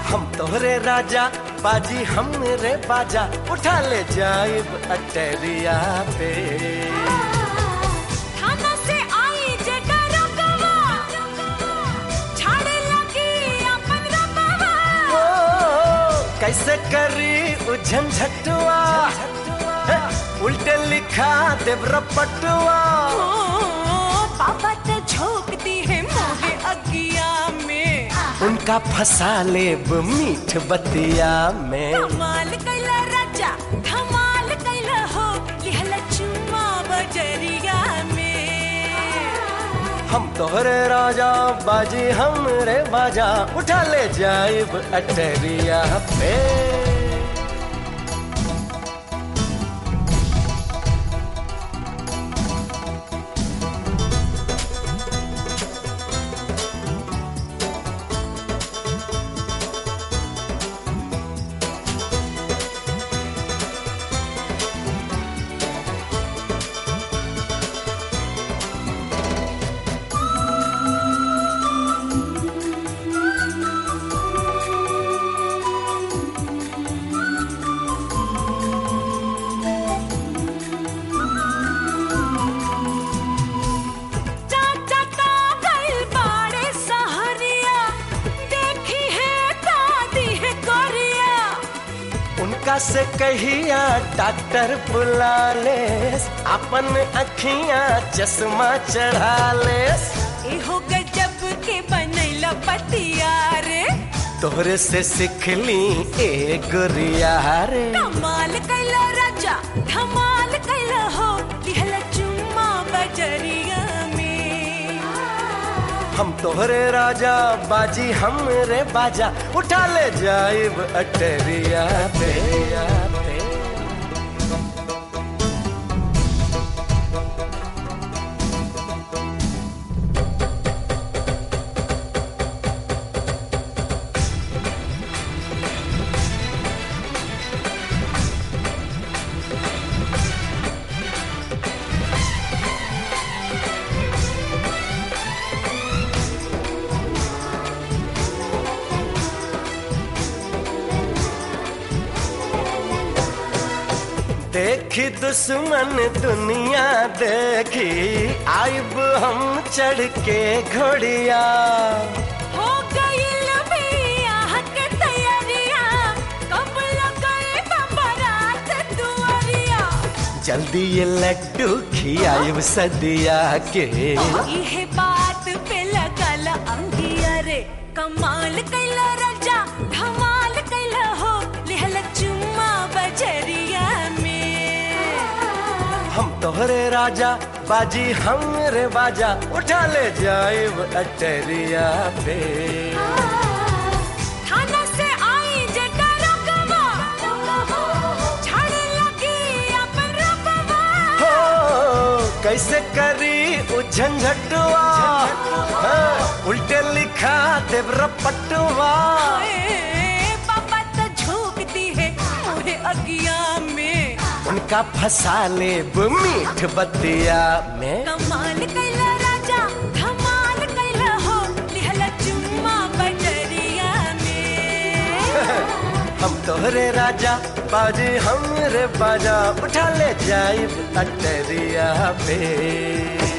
हम तोहरे राजा बाजी हमरे बाजा उठा ले जाइब अटरिया पे। थाना से आई जे डरकवा छाड़े लगी अपन रकवा। कैसे करी झंझटुआ उल्टे लिखा देव रपटुआ। पापा तो झोंकती है मोहे अगिया में, उनका फंसा लेब मीठ बतिया में। धमाल कैला राजा धमाल कैला हो लिहला चुम्मा बजरिया में। हम तोहरे राजा बाजी हमरे बाजा उठा ले जाइब अटरिया पे। से कहिया डॉक्टर बुला ले, अपन अखियां चश्मा चढ़ा ले। एहो गजब के बनैला पतिया रे, तोहरे से सिखली ए गुरिया रे। कमाल कैला राजा धमाल कैला हो लिहला चुम्मा बजरिया में। हम तोहरे राजा बाजी हमरे बाजा उठा ले जाइब अटरिया पे। देखी दुश्मन दुनिया देखी आइब हम चढ़ के घोड़िया। हो गइल बियाह के तैयारिया कब लगाए बारात दुआरिया। जल्दी ये लड्डू खियाइब सदिया के। इहे बात पे लगल अंगिया रे, कमाल कैला राजा धमाल कैला हो लिहला चुम्मा बजरिया में। हम तोहरे राजा बाजी हमरे बाजा उठा ले जाइब अटरिया पे। थाना से आई जे डरकवा छाड़े लगी अपन रकवा। कैसे करी झंझटुआ उल्टे लिखा देव रपटुआ। पापा तो झोंकती है मोहे अगिया में, उनका फंसा लेब मीठ बतिया में। कमाल कैला राजा धमाल कैला हो लिहला चुम्मा बजरिया में। हम तोहरे राजा बाजी हमरे बाजा उठा ले जाइब अटरिया पे।